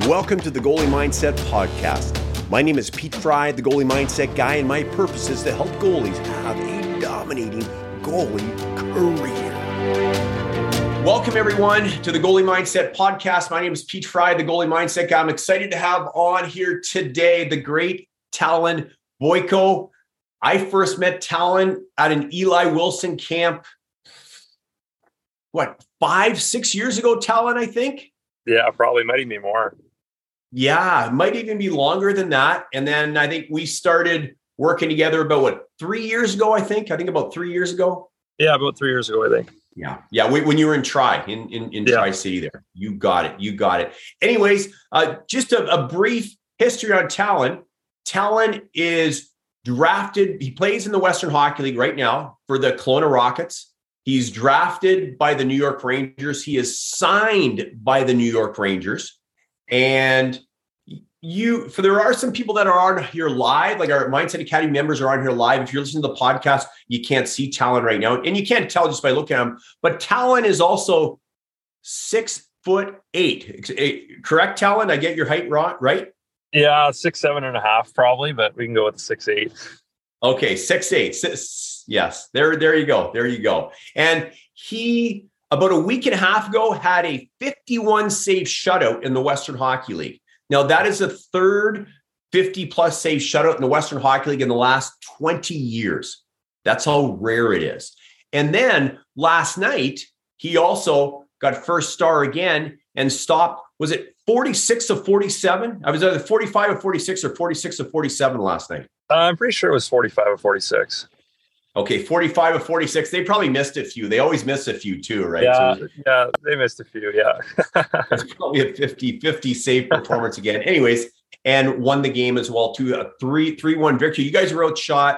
Welcome to the Goalie Mindset Podcast. My name is Pete Fry, the Goalie Mindset Guy, and my purpose is to help goalies have a dominating goalie career. Welcome, everyone, to the Goalie Mindset Podcast. My name is Pete Fry, the Goalie Mindset Guy. I'm excited to have on here today the great Talon Boyko. I first met Talon at an Eli Wilson camp, 5-6 years ago, Talon, I think? Yeah, probably might even be more. Yeah, it might even be longer than that. And then I think we started working together about 3 years ago, I think about 3 years ago. Yeah, about 3 years ago, I think. Yeah. When you were in Tri, in Tri-City there. You got it. Anyways, just a brief history on Talon. Talon is drafted. He plays in the Western Hockey League right now for the Kelowna Rockets. He's drafted by the New York Rangers. He is signed by the New York Rangers. And there are some people that are on here live, like our Mindset Academy members are on here live. If you're listening to the podcast, you can't see Talon right now. And you can't tell just by looking at him. But Talon is also 6'8". Correct, Talon? I get your height right? Yeah, 6'7.5" probably, but we can go with 6'8". Okay, 6'8". Yes, there you go. And he, about a week and a half ago, had a 51 save shutout in the Western Hockey League. Now, that is the third 50-plus save shutout in the Western Hockey League in the last 20 years. That's how rare it is. And then last night, he also got first star again and stopped, was it 46 of 47? I was either 45 of 46 or 46 of 47 last night. I'm pretty sure it was 45 of 46. Okay, 45 of 46. They probably missed a few. They always miss a few too, right? Yeah, they missed a few, yeah. It's probably a 50-50 save performance again. Anyways, and won the game as well too. A 3-1 victory. You guys were outshot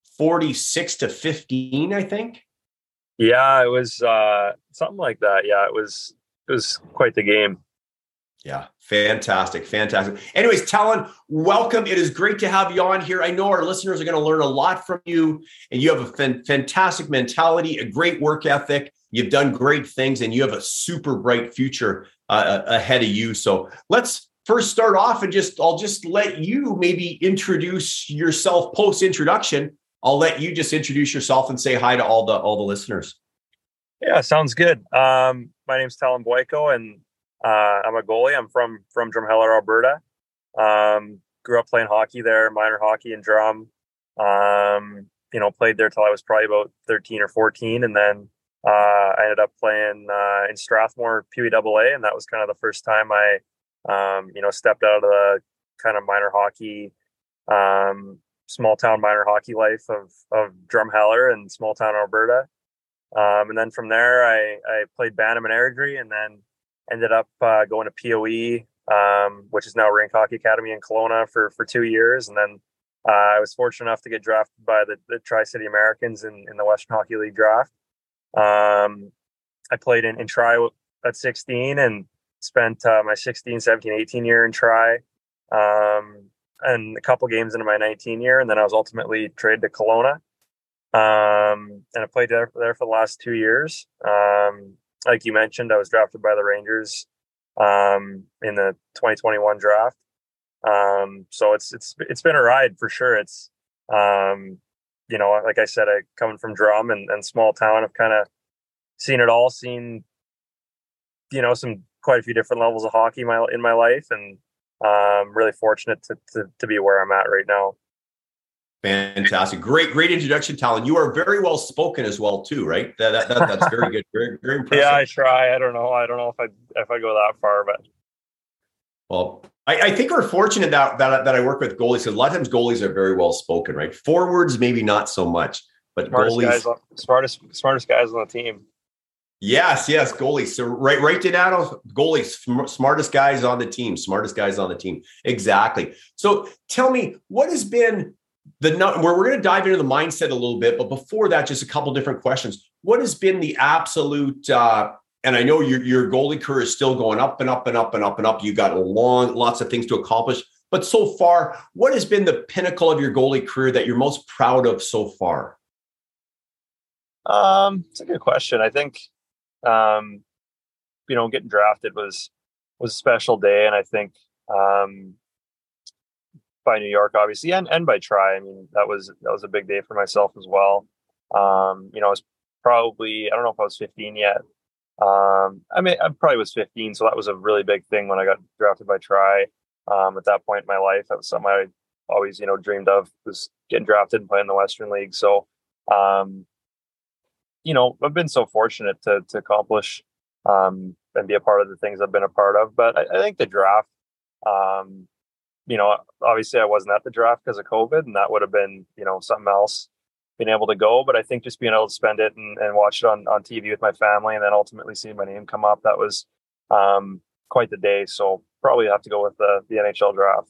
46-15, I think. Yeah, it was something like that. Yeah, it was quite the game. Yeah, fantastic. Anyways, Talon, welcome. It is great to have you on here. I know our listeners are going to learn a lot from you, and you have a fantastic mentality, a great work ethic. You've done great things, and you have a super bright future ahead of you. So let's first start off, and I'll just let you maybe introduce yourself post-introduction. I'll let you just introduce yourself and say hi to all the listeners. Yeah, sounds good. My name's Talon Boyko, and I'm a goalie. I'm from Drumheller, Alberta. Grew up playing hockey there, minor hockey and drum. Played there till I was probably about 13 or 14. And then I ended up playing in Strathmore PWAA. And that was kind of the first time I, stepped out of the kind of minor hockey, small town minor hockey life of Drumheller and small town Alberta. And then from there, I played Bantam and Airdrie, and then ended up going to POE, which is now Rink Hockey Academy in Kelowna for 2 years. And then I was fortunate enough to get drafted by the Tri-City Americans in the Western Hockey League draft. I played in Tri at 16 and spent my 16, 17, 18 year in Tri, and a couple games into my 19 year. And then I was ultimately traded to Kelowna. And I played there for the last 2 years. Like you mentioned, I was drafted by the Rangers in the 2021 draft. So it's been a ride for sure. It's like I said, coming from drum and small town, I've kind of seen it all, seen quite a few different levels of hockey in my life, and I'm really fortunate to be where I'm at right now. Fantastic. Great introduction, Talon. You are very well spoken as well too, right? That's very good. Very, very impressive. Yeah, I try. I don't know if I go that far, but well, I think we're fortunate that I work with goalies, because a lot of times goalies are very well spoken, right? Forwards, maybe not so much, but smartest guys on the team. Yes, goalies. So right, Donato, goalies, smartest guys on the team. Exactly. So tell me, what has been we're going to dive into the mindset a little bit, but before that, just a couple different questions. What has been the absolute, and I know your goalie career is still going up and up and up and up and up. You've got lots of things to accomplish, but so far, what has been the pinnacle of your goalie career that you're most proud of so far? It's a good question. I think, getting drafted was a special day. And I think, by New York, obviously, and by Tri. I mean, that was a big day for myself as well. I was probably, I don't know if I was 15 yet. I mean, I probably was 15, so that was a really big thing when I got drafted by Tri. At that point in my life, that was something I always, dreamed of, was getting drafted and playing the Western League. So, I've been so fortunate to accomplish and be a part of the things I've been a part of. But I think the draft, obviously I wasn't at the draft because of COVID, and that would have been, something else, being able to go. But I think just being able to spend it and watch it on TV with my family, and then ultimately seeing my name come up, that was quite the day. So probably have to go with the NHL draft.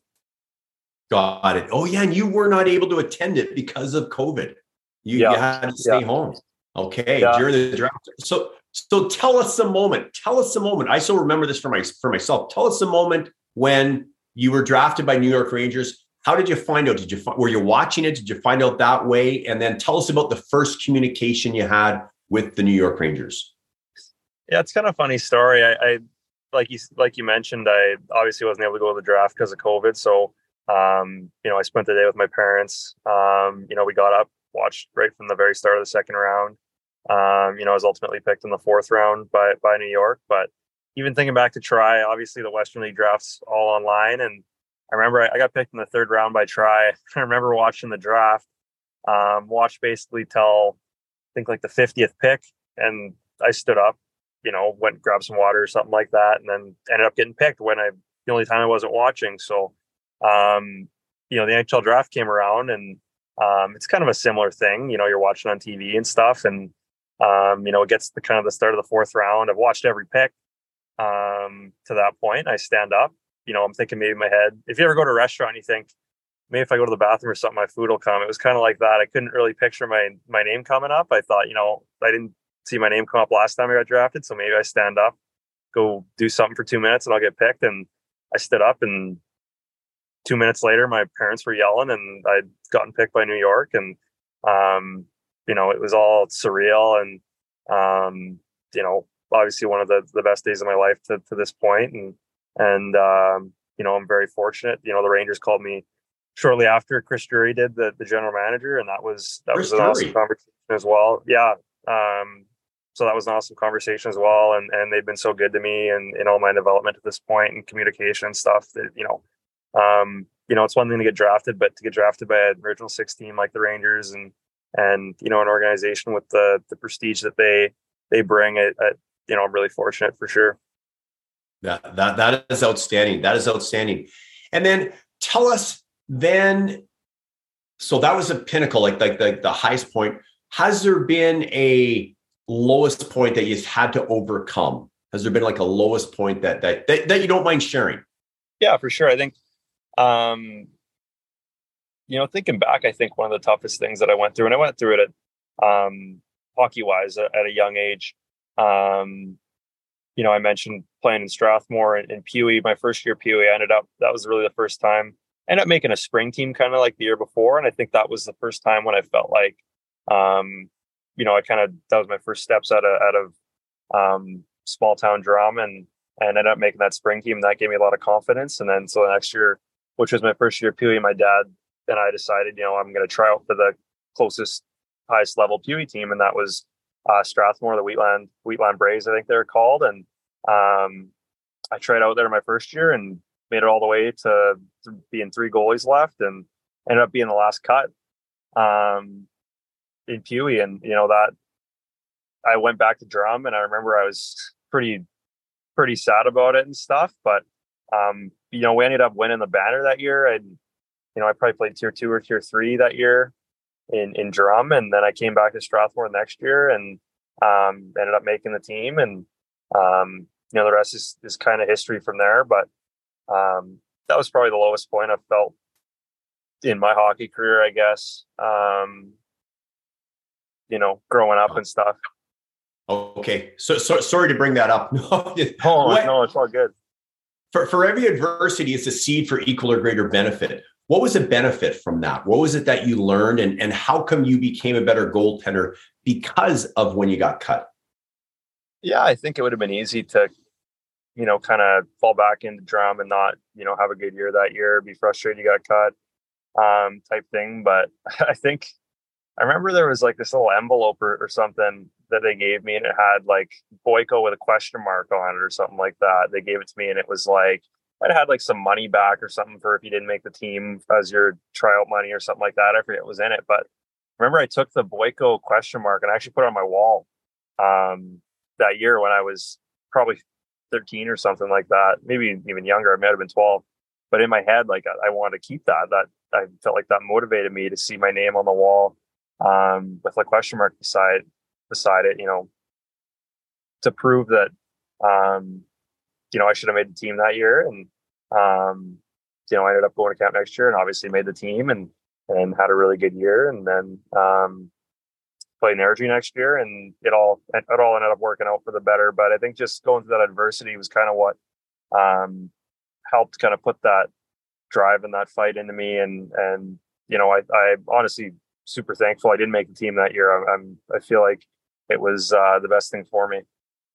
Got it. Oh yeah, and you were not able to attend it because of COVID. You had to stay home. Okay, during the draft. So tell us the moment. I still remember this for myself. Tell us the moment when you were drafted by New York Rangers. How did you find out? Were you watching it? Did you find out that way? And then tell us about the first communication you had with the New York Rangers. Yeah, it's kind of a funny story. I like you mentioned, I obviously wasn't able to go to the draft because of COVID. So I spent the day with my parents. We got up, watched right from the very start of the second round. I was ultimately picked in the fourth round by New York. But even thinking back to Tri, obviously the Western League drafts all online. And I remember I got picked in the third round by Tri. I remember watching the draft, watched basically till I think like the 50th pick. And I stood up, went and grabbed some water or something like that. And then ended up getting picked the only time I wasn't watching. So, the NHL draft came around, and it's kind of a similar thing. You're watching on TV and stuff, and it gets the kind of the start of the fourth round. I've watched every pick to that point. I stand up, I'm thinking maybe in my head, if you ever go to a restaurant and you think, maybe if I go to the bathroom or something, my food will come. It was kind of like that. I couldn't really picture my name coming up. I thought, I didn't see my name come up last time I got drafted, so maybe I stand up, go do something for 2 minutes, and I'll get picked. And I stood up, and 2 minutes later, my parents were yelling, and I'd gotten picked by New York. And, it was all surreal. And, obviously one of the best days of my life to this point. And I'm very fortunate. The Rangers called me shortly after Chris Drury did, the general manager. And that was an awesome conversation as well. Yeah. So that was an awesome conversation as well. And they've been so good to me and in all my development at this point, and communication and stuff that, it's one thing to get drafted, but to get drafted by an original 6 team like the Rangers and an organization with the prestige that they bring, I'm really fortunate for sure. That is outstanding. That is outstanding. And then tell us then, so that was a pinnacle, like the highest point. Has there been a lowest point that you've had to overcome? Has there been like a lowest point that you don't mind sharing? Yeah, for sure. I think, thinking back, I think one of the toughest things that I went through, and I went through it at hockey wise at a young age. I mentioned playing in Strathmore and Pewee. My first year Pewee, that was really the first time I ended up making a spring team kind of like the year before. And I think that was the first time when I felt like, that was my first steps out of small town drum and ended up making that spring team. That gave me a lot of confidence. And then, so the next year, which was my first year Pewee, my dad and I decided, I'm going to try out for the closest, highest level Pewee team. And that was Strathmore, the Wheatland Braves, I think they're called. And I tried out there my first year and made it all the way to being 3 goalies left and ended up being the last cut in Pewee. And, that I went back to drum, and I remember I was pretty sad about it and stuff. But, we ended up winning the banner that year. And, I probably played tier 2 or tier 3 that year in drum. And then I came back to Strathmore next year and ended up making the team. And, the rest is kind of history from there. But that was probably the lowest point I've felt in my hockey career, I guess, growing up and stuff. Okay. So sorry to bring that up. No, it's all good. For every adversity, it's a seed for equal or greater benefit. What was the benefit from that? What was it that you learned, and how come you became a better goaltender because of when you got cut? Yeah, I think it would have been easy to kind of fall back into drum and not, have a good year that year, be frustrated you got cut, type thing. But I remember there was like this little envelope or something that they gave me, and it had like Boyko with a question mark on it or something like that. They gave it to me, and it was like, I'd had like some money back or something for if you didn't make the team as your tryout money or something like that. I forget what was in it, but I remember I took the Boyko question mark and I actually put it on my wall that year when I was probably 13 or something like that, maybe even younger. I might have been 12, but in my head, like I wanted to keep that. That I felt like that motivated me to see my name on the wall with a question mark beside it, to prove that I should have made the team that year. And I ended up going to camp next year and obviously made the team and had a really good year. And then played Energy next year, and it all ended up working out for the better. But I think just going through that adversity was kind of what helped kind of put that drive and that fight into me. And I honestly super thankful I didn't make the team that year. I feel like it was the best thing for me.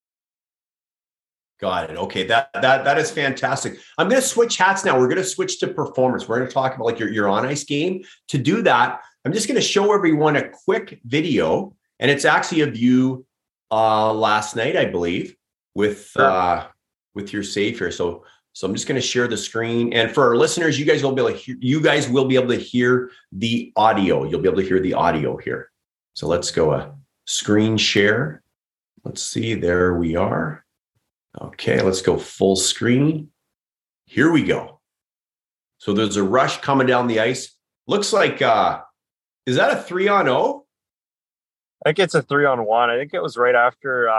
Got it. Okay, that is fantastic. I'm going to switch hats now. We're going to switch to performance. We're going to talk about like your on ice game. To do that, I'm just going to show everyone a quick video, and it's actually of you last night, I believe, with your save here. So I'm just going to share the screen, and for our listeners, you guys will be able to hear the audio. You'll be able to hear the audio here. So let's go a screen share. Let's see. There we are. Okay, let's go full screen. Here we go. So there's a rush coming down the ice. Looks like, is that a 3-on-0? I think it's a 3-on-1. I think it was right after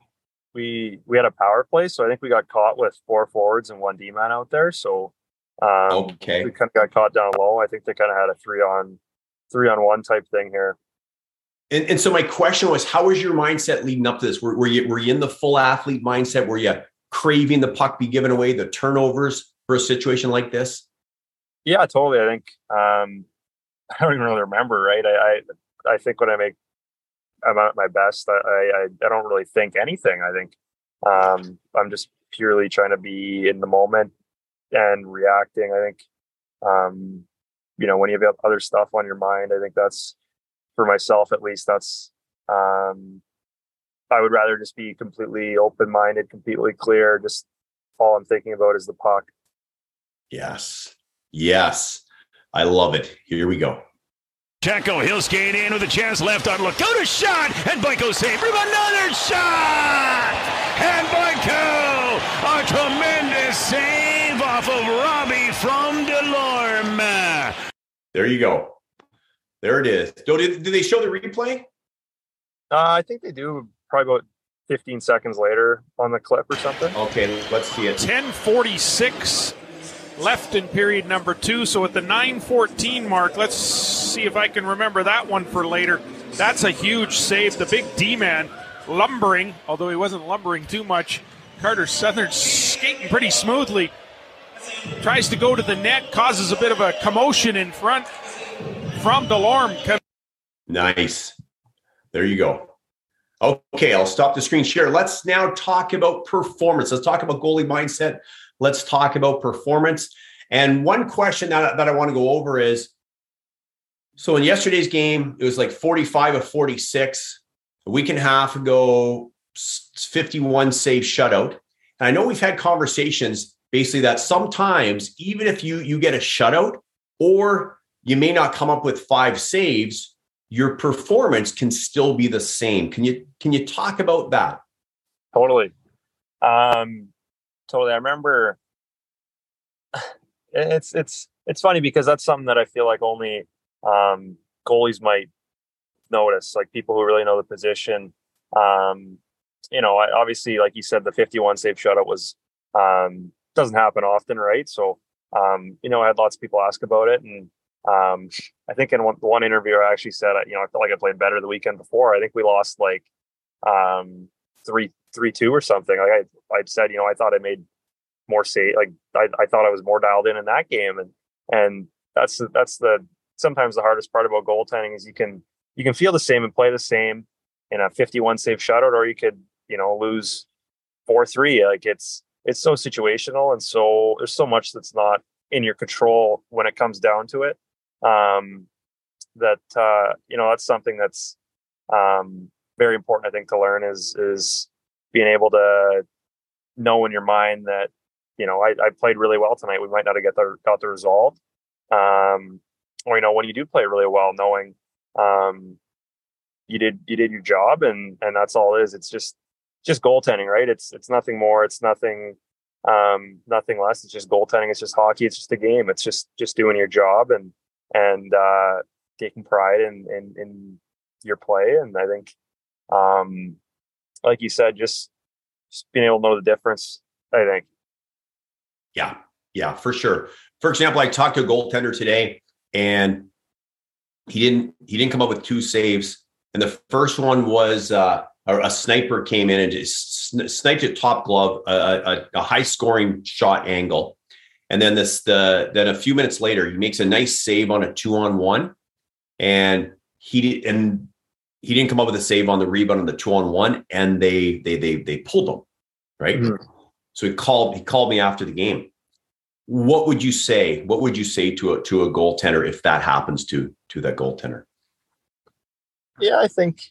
we had a power play. So I think we got caught with 4 forwards and 1 D-man out there. So okay, we kind of got caught down low. I think they kind of had a 3-on-1 type thing here. And so my question was, how was your mindset leading up to this? Were you in the full athlete mindset? Were you craving the puck be given away, the turnovers for a situation like this? Yeah, totally. I think I don't even really remember, right? I think when I'm at my best, I don't really think anything. I think I'm just purely trying to be in the moment and reacting. I think when you have other stuff on your mind, I think that's, for myself at least, that's I would rather just be completely open-minded, completely clear. Just all I'm thinking about is the puck. Yes. I love it. Here we go. Checo, he'll skate in with a chance left on look. Go to shot, and Boyko save from another shot. And Boyko, a tremendous save off of Robbie from Delorme. There you go. There it is. Did they show the replay? I think they do, probably about 15 seconds later on the clip or something. Okay, let's see it. 10:46 left in period number 2. So at the 9:14 mark, let's see if I can remember that one for later. That's a huge save. The big D-man lumbering, although he wasn't lumbering too much. Carter Southern skating pretty smoothly. Tries to go to the net, causes a bit of a commotion in front from Delorme. Nice. There you go. Okay, I'll stop the screen share. Let's now talk about performance. Let's talk about goalie mindset. Let's talk about performance. And one question that I want to go over is, so in yesterday's game, it was like 45 of 46. A week and a half ago, 51 save shutout. And I know we've had conversations basically that sometimes, even if you get a shutout or you may not come up with 5 saves, your performance can still be the same. Can you talk about that? Totally. Totally. I remember it's funny because that's something that I feel like only goalies might notice, like people who really know the position. Obviously, like you said, the 51 save shutout was doesn't happen often, right? So I had lots of people ask about it, and I think in one interview I actually said, I felt like I played better the weekend before. I think we lost like 3-2 or something. Like I said, I thought I made more save. Like I thought I was more dialed in that game, and that's the sometimes the hardest part about goaltending is you can feel the same and play the same in a 51 save shutout, or you could lose 4-3. Like it's it's so situational, and so there's so much that's not in your control when it comes down to it. That's something that's very important, I think, to learn is being able to know in your mind that, I played really well tonight. We might not have got the result. Or, when you do play really well, knowing you did your job, and that's all it is. It's just goaltending, right? It's nothing more. It's nothing less. It's just goaltending. It's just hockey. It's just a game. It's just doing your job and taking pride in your play. And I think, like you said, just being able to know the difference, I think. Yeah, for sure. For example, I talked to a goaltender today, and he didn't come up with 2 saves. And the first one was a sniper came in and just sniped it top glove, a high scoring shot angle. And then then a few minutes later, he makes a nice save on a 2-on-1, and he didn't come up with a save on the rebound on the 2-on-1, and they pulled him, right? Mm-hmm. So he called me after the game. What would you say? What would you say to a goaltender if that happens to that goaltender? Yeah, I think,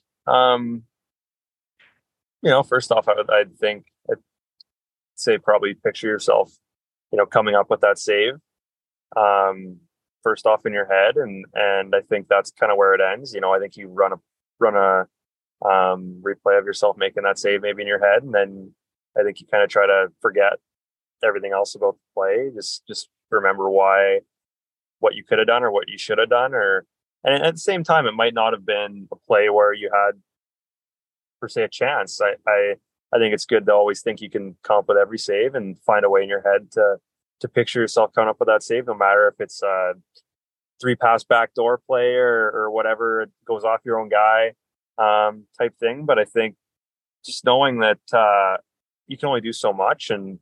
first off, I'd say probably picture yourself, coming up with that save, first off in your head. And I think that's kind of where it ends. I think you run a replay of yourself making that save maybe in your head. And then I think you kind of try to forget everything else about the play. Just remember what you could have done or what you should have done, and at the same time, it might not have been a play where you had, per se, a chance. I think it's good to always think you can come up with every save and find a way in your head to picture yourself coming up with that save, no matter if it's a 3-pass backdoor play or whatever, it goes off your own guy type thing. But I think just knowing that you can only do so much, and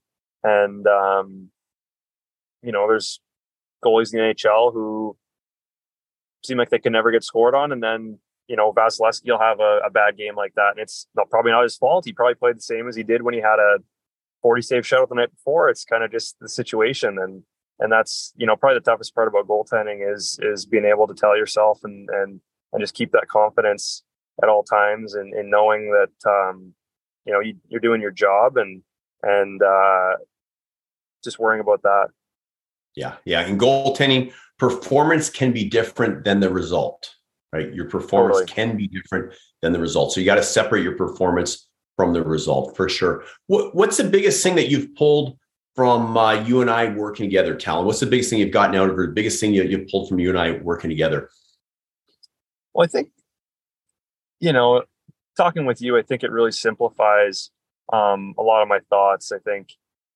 there's goalies in the NHL who seem like they can never get scored on, and then Vasilevsky will have a bad game like that, and it's probably not his fault. He probably played the same as he did when he had a 40 save shutout the night before. It's kind of just the situation, and that's probably the toughest part about goaltending is being able to tell yourself and just keep that confidence at all times, and knowing that you're doing your job and just worrying about that. Yeah. In goaltending, performance can be different than the result, right? Your performance can be different than the result. So you got to separate your performance from the result, for sure. What's the biggest thing that you've pulled from you and I working together, Talon? What's the biggest thing you've gotten out of it? The biggest thing you've pulled from you and I working together? Well, I think, talking with you, I think it really simplifies a lot of my thoughts. I think,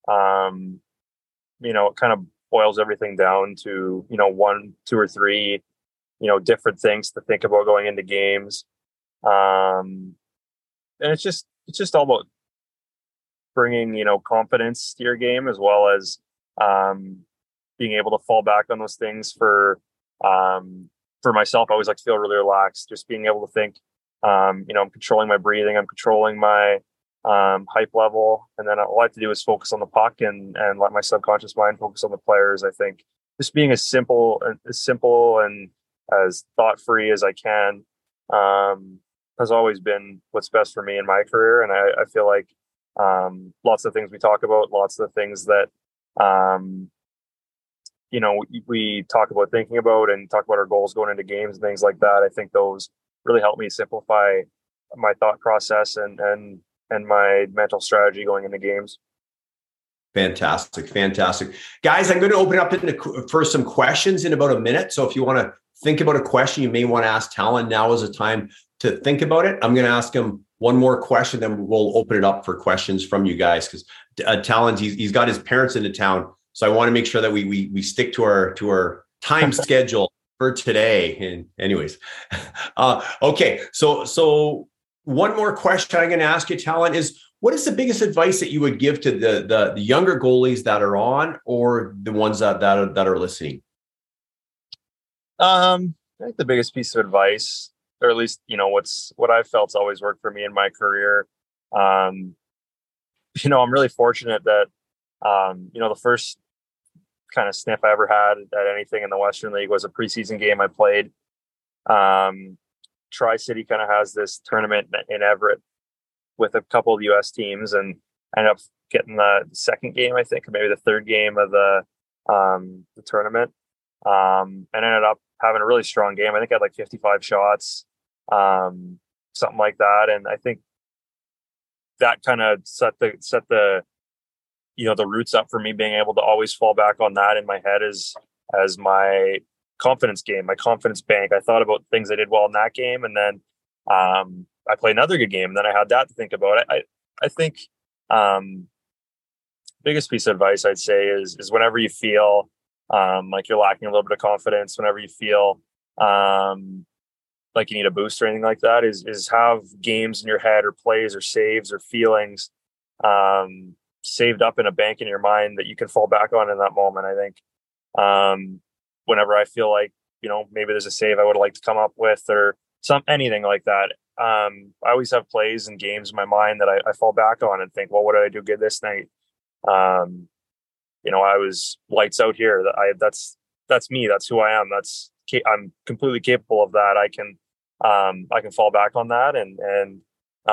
it kind of boils everything down to, 1, 2, or 3, different things to think about going into games. And it's just all about bringing, confidence to your game, as well as being able to fall back on those things. For myself, I always like to feel really relaxed, just being able to think, I'm controlling my breathing, I'm controlling my hype level, and then all I have to do is focus on the puck and let my subconscious mind focus on the players. I think just being as simple and as thought-free as I can has always been what's best for me in my career. And I feel like lots of things we talk about, lots of things that we talk about thinking about and talk about our goals going into games and things like that. I think those really help me simplify my thought process and my mental strategy going into games. Fantastic. Guys, I'm going to open up for some questions in about a minute. So if you want to think about a question you may want to ask Talon, now is the time to think about it. I'm going to ask him one more question, then we'll open it up for questions from you guys, because Talon, he's got his parents into town. So I want to make sure that we stick to our time schedule for today. And anyways, okay. So one more question I'm going to ask you, Talon, is what is the biggest advice that you would give to the younger goalies that are on, or the ones that are listening? I think the biggest piece of advice, or at least, what I've felt's always worked for me in my career. I'm really fortunate that The first kind of sniff I ever had at anything in the Western League was a preseason game I played. Tri-City kind of has this tournament in Everett with a couple of U.S. teams, and I ended up getting the second game, I think, or maybe the third game of the tournament, and ended up having a really strong game. I think I had like 55 shots, something like that, and I think that kind of set the the roots up for me being able to always fall back on that in my head as my confidence game, my confidence bank. I thought about things I did well in that game, and then I played another good game, and then I had that to think about. I think biggest piece of advice I'd say is whenever you feel like you're lacking a little bit of confidence, whenever you feel like you need a boost or anything like that, is have games in your head or plays or saves or feelings saved up in a bank in your mind that you can fall back on in that moment. I think whenever I feel like, maybe there's a save I would like to come up with or anything like that, I always have plays and games in my mind that I fall back on and think, well, what did I do good this night? I was lights out here. That's me. That's who I am. I'm completely capable of that. I can fall back on that and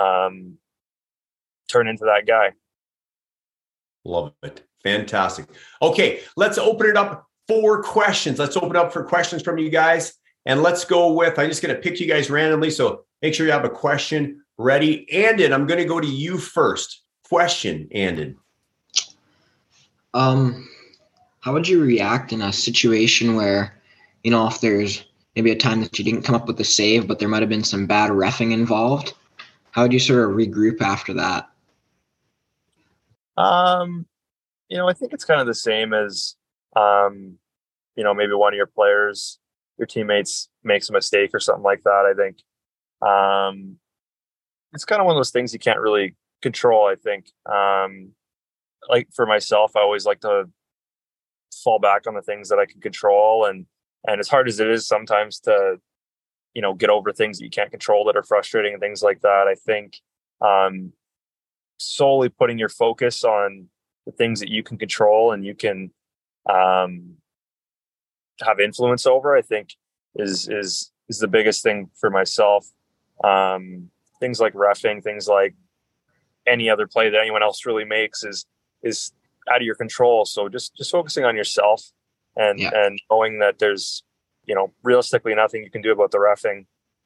turn into that guy. Love it. Fantastic. Okay, let's open it up for questions. Let's open up for questions from you guys. And let's go with, I'm just going to pick you guys randomly. So make sure you have a question ready. Andon, I'm going to go to you first. Question, Andon. How would you react in a situation where, if there's maybe a time that you didn't come up with a save, but there might have been some bad reffing involved? How would you sort of regroup after that? I think it's kind of the same as, maybe one of your players, your teammates makes a mistake or something like that. I think it's kind of one of those things you can't really control. I think, like for myself, I always like to fall back on the things that I can control. And as hard as it is sometimes to, get over things that you can't control that are frustrating and things like that, I think solely putting your focus on the things that you can control and you can have influence over, I think is the biggest thing for myself. Things like reffing, things like any other play that anyone else really makes is out of your control. So just focusing on yourself and knowing that there's, realistically nothing you can do about the reffing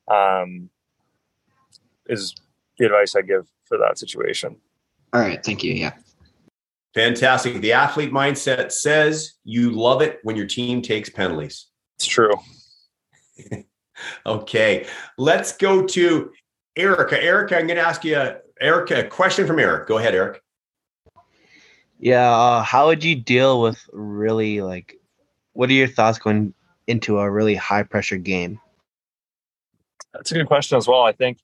is the advice I give for that situation. All right. Thank you. Yeah. Fantastic. The athlete mindset says you love it when your team takes penalties. It's true. Okay. Let's go to Erica. Erica, I'm going to ask you, a question from Eric. Go ahead, Eric. Yeah. How would you deal with really what are your thoughts going into a really high pressure game? That's a good question as well. I think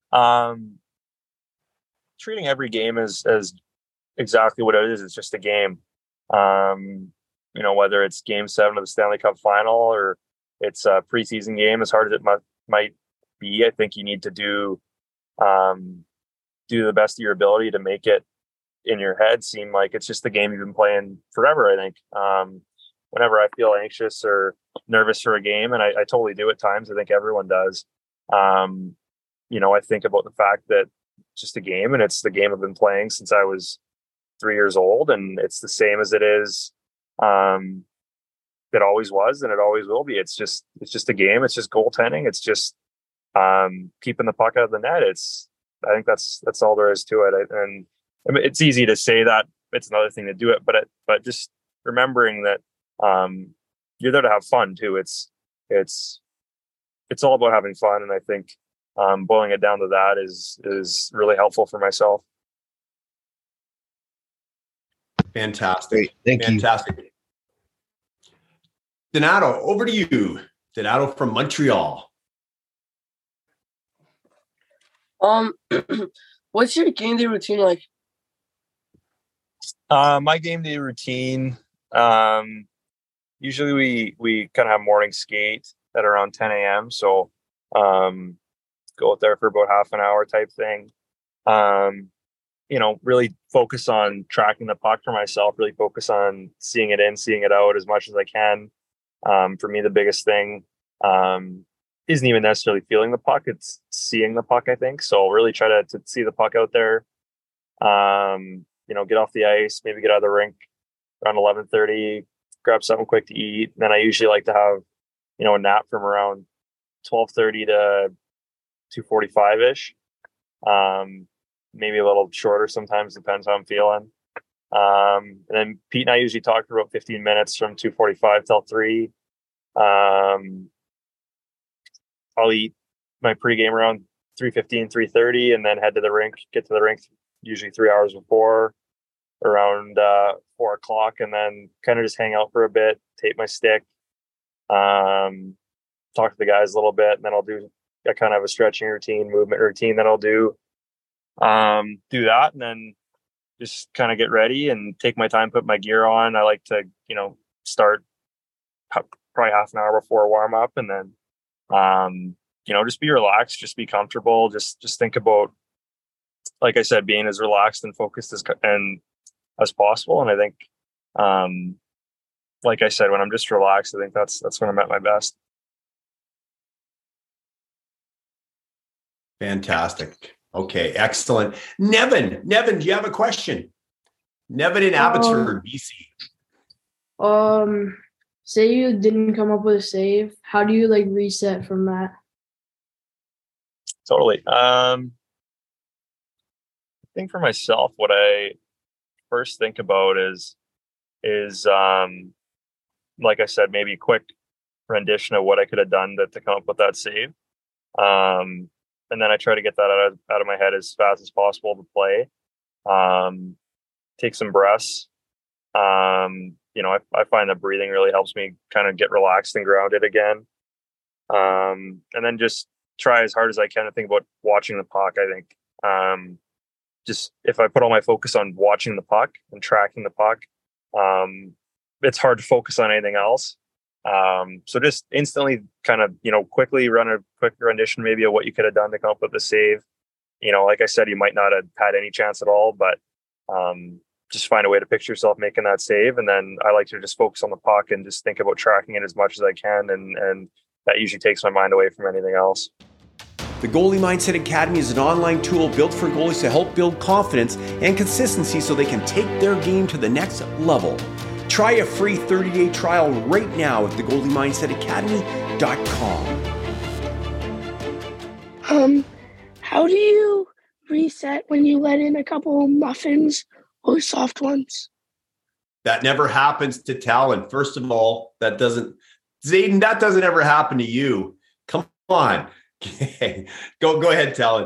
treating every game as exactly what it is. It's just a game. Whether it's Game 7 of the Stanley Cup Final or it's a preseason game, as hard as it might be, I think you need to do the best of your ability to make it in your head seem like it's just the game you've been playing forever. I think whenever I feel anxious or nervous for a game, and I totally do at times, I think everyone does. I think about the fact that it's just a game, and it's the game I've been playing since I was 3 years old, and it's the same as it is. It always was, and it always will be. It's just a game. It's just goaltending. It's just keeping the puck out of the net. I think that's all there is to it. And I mean, it's easy to say that. It's another thing to do it, but just remembering that you're there to have fun too. It's all about having fun, and I think boiling it down to that is really helpful for myself. Fantastic. Great. Thank you. Fantastic. Donato, over to you. Donato from Montreal. What's your game day routine like? My game day routine, usually we kind of have morning skate at around 10 a.m. So go out there for about half an hour type thing. really focus on tracking the puck for myself, really focus on seeing it in, seeing it out as much as I can. For me, the biggest thing isn't even necessarily feeling the puck, it's seeing the puck, I think. So really try to see the puck out there, get off the ice, maybe get out of the rink around 11:30, grab something quick to eat. And then I usually like to have, a nap from around 12:30 to 2:45-ish. Maybe a little shorter sometimes, depends how I'm feeling. And then Pete and I usually talk for about 15 minutes from 2:45 till 3. I'll eat my pregame around 3:15, 3:30, and then head to the rink, get to the rink usually 3 hours before, around 4 o'clock, and then kind of just hang out for a bit, tape my stick, talk to the guys a little bit, and then I'll do a kind of a stretching routine, movement routine that I'll do that, and then just kind of get ready and take my time, put my gear on. I like to, start probably half an hour before warm up, and then, just be relaxed, just be comfortable, just think about, like I said, being as relaxed and focused as possible. And I think, like I said, when I'm just relaxed, I think that's when I'm at my best. Fantastic. Okay, excellent. Nevin, do you have a question? Nevin in Abbotsford, BC. Say you didn't come up with a save. How do you reset from that? Totally. I think for myself, what I first think about is like I said, maybe a quick rendition of what I could have done to come up with that save. And then I try to get that out of my head as fast as possible to play. Take some breaths. I find that breathing really helps me kind of get relaxed and grounded again. And then just try as hard as I can to think about watching the puck. I think just if I put all my focus on watching the puck and tracking the puck, it's hard to focus on anything else. So just instantly kind of, quickly run a quick rendition maybe of what you could have done to come up with the save. Like I said, you might not have had any chance at all, but just find a way to picture yourself making that save. And then I like to just focus on the puck and just think about tracking it as much as I can. And that usually takes my mind away from anything else. The Goalie Mindset Academy is an online tool built for goalies to help build confidence and consistency so they can take their game to the next level. Try a free 30-day trial right now at thegoaliemindsetacademy.com. How do you reset when you let in a couple muffins or soft ones? That never happens to Talon. First of all, Zayden, that doesn't ever happen to you. Come on. Okay. Go ahead, Talon.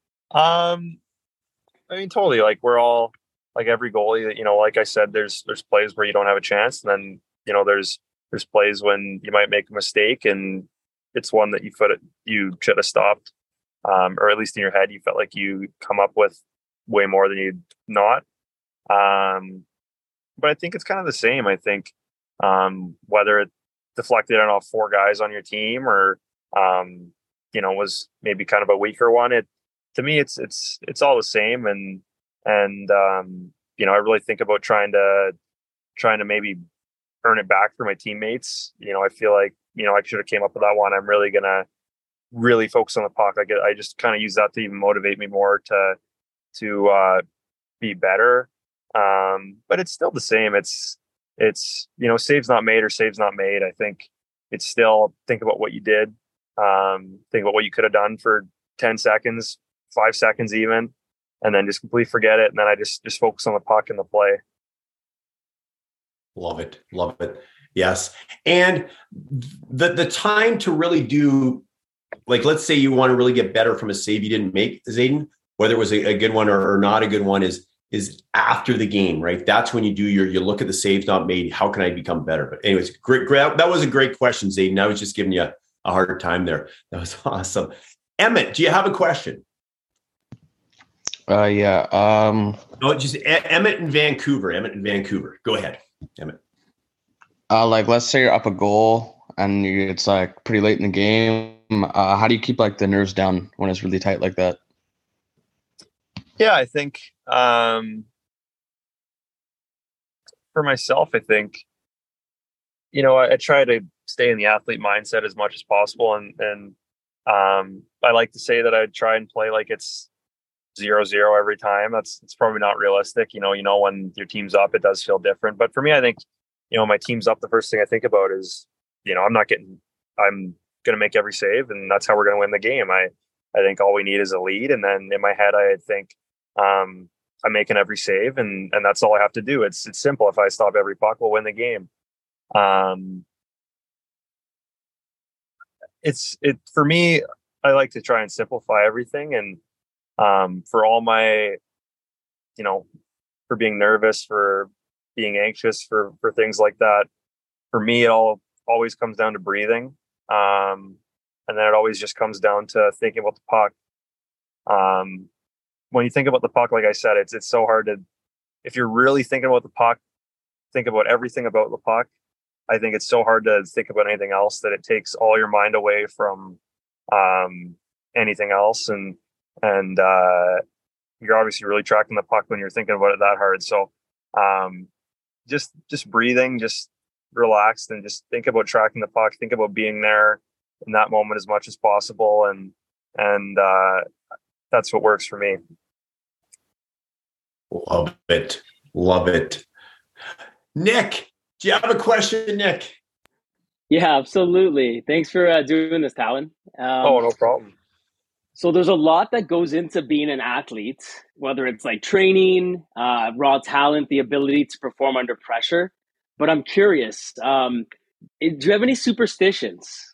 Totally. We're all, every goalie, like I said, there's plays where you don't have a chance. And then, there's plays when you might make a mistake and it's one that you should have stopped. Or at least in your head, you felt like you come up with way more than you'd not. But I think it's kind of the same. I think, whether it deflected on all four guys on your team or, was maybe kind of a weaker one, to me, it's all the same. And I really think about trying to maybe earn it back for my teammates. I feel like, I should have came up with that one. I'm really going to focus on the puck. I just kind of use that to even motivate me more to be better. But it's still the same. It's saves not made or saves not made. I think it's still think about what you did. Think about what you could have done for 10 seconds, 5 seconds even, and then just completely forget it. And then I just focus on the puck and the play. Love it. Yes. And the time to really do, let's say you want to really get better from a save you didn't make, Zayden, whether it was a good one or not a good one, is after the game, right? That's when you look at the saves not made. How can I become better? But anyways, great. That was a great question, Zayden. I was just giving you a hard time there. That was awesome. Emmett, do you have a question? Yeah. No, just Emmett in Vancouver. Go ahead, Emmett. Let's say you're up a goal and it's pretty late in the game. How do you keep the nerves down when it's really tight like that? Yeah, I think for myself, I think, I try to stay in the athlete mindset as much as possible. And I like to say that I'd try and play like it's 0-0 every time. It's probably not realistic. When your team's up, it does feel different. But for me, I think, my team's up, the first thing I think about is, I'm going to make every save, and that's how we're going to win the game. I think all we need is a lead. And then in my head, I think, I'm making every save, and that's all I have to do. It's simple. If I stop every puck, we'll win the game. For me, I like to try and simplify everything. And for all my, for being nervous, for being anxious, for things like that, for me, it all always comes down to breathing. And then it always just comes down to thinking about the puck. When you think about the puck, like I said, it's so hard to, if you're really thinking about the puck, think about everything about the puck. I think it's so hard to think about anything else that it takes all your mind away from anything else. And you're obviously really tracking the puck when you're thinking about it that hard. So just breathing, just relaxed, and just think about tracking the puck, think about being there in that moment as much as possible. And that's what works for me. Love it. Love it. Nick, do you have a question, Nick? Yeah, absolutely. Thanks for doing this, Talon. No problem. So there's a lot that goes into being an athlete, whether it's like training, raw talent, the ability to perform under pressure. But I'm curious, do you have any superstitions?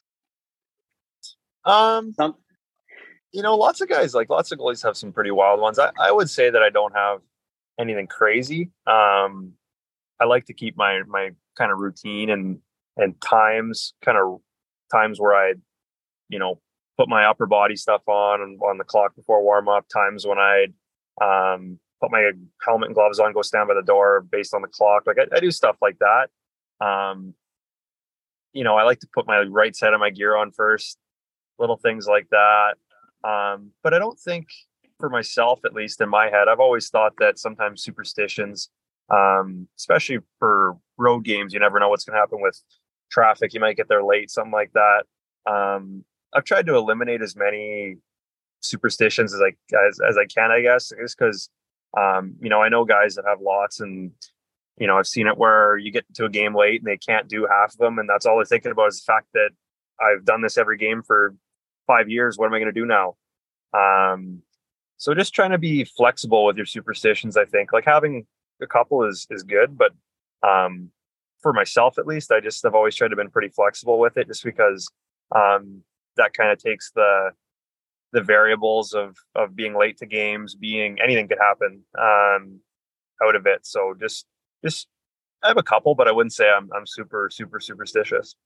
Lots of guys, lots of goalies have some pretty wild ones. I would say that I don't have anything crazy. I like to keep my kind of routine and times where I, put my upper body stuff on the clock before warm up, times when I'd put my helmet and gloves on, go stand by the door based on the clock. I do stuff like that. I like to put my right side of my gear on first, little things like that. But I don't think, for myself, at least in my head, I've always thought that sometimes superstitions, especially for road games, you never know what's going to happen with traffic. You might get there late, something like that. I've tried to eliminate as many superstitions as I can, I guess, just because, I know guys that have lots, and, I've seen it where you get to a game late and they can't do half of them. And that's all they're thinking about is the fact that I've done this every game for 5 years. What am I going to do now? So just trying to be flexible with your superstitions. I think having a couple is good, but for myself, at least, I've always tried to been pretty flexible with it, just because that kind of takes the variables of being late to games, being anything could happen out of it. So just I have a couple, but I wouldn't say I'm super, super superstitious.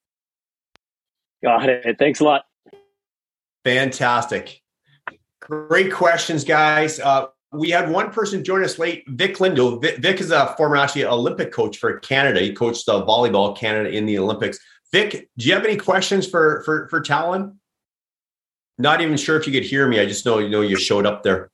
Got it. Thanks a lot. Fantastic. Great questions, guys. We had one person join us late, Vic Lindo. Vic is a former, actually, Olympic coach for Canada. He coached volleyball Canada in the Olympics. Vic, do you have any questions for Talon? Not even sure if you could hear me. I just know you showed up there.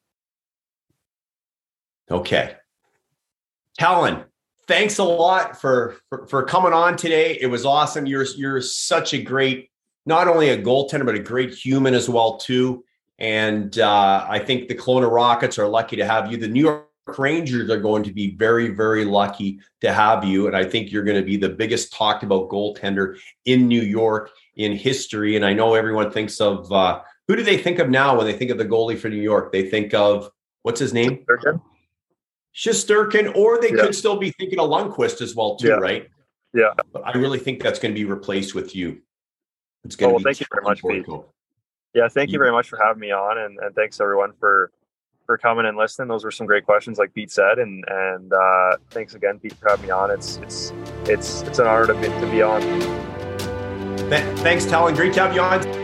Okay. Talon, thanks a lot for coming on today. It was awesome. You're such a great, not only a goaltender, but a great human as well, too. And I think the Kelowna Rockets are lucky to have you. The New York Rangers are going to be very, very lucky to have you. And I think you're going to be the biggest talked about goaltender in New York in history. And I know everyone thinks of, who do they think of now when they think of the goalie for New York? They think of, what's his name? Shesterkin, or they could still be thinking of Lundqvist as well, too, right? Yeah. But I really think that's going to be replaced with you. It's going to be. Thank you very much, Pete. Yeah, thank you very much for having me on, and thanks everyone for coming and listening. Those were some great questions, like Pete said, and thanks again, Pete, for having me on. It's an honor to be on. Thanks, Talon. Great to have you on.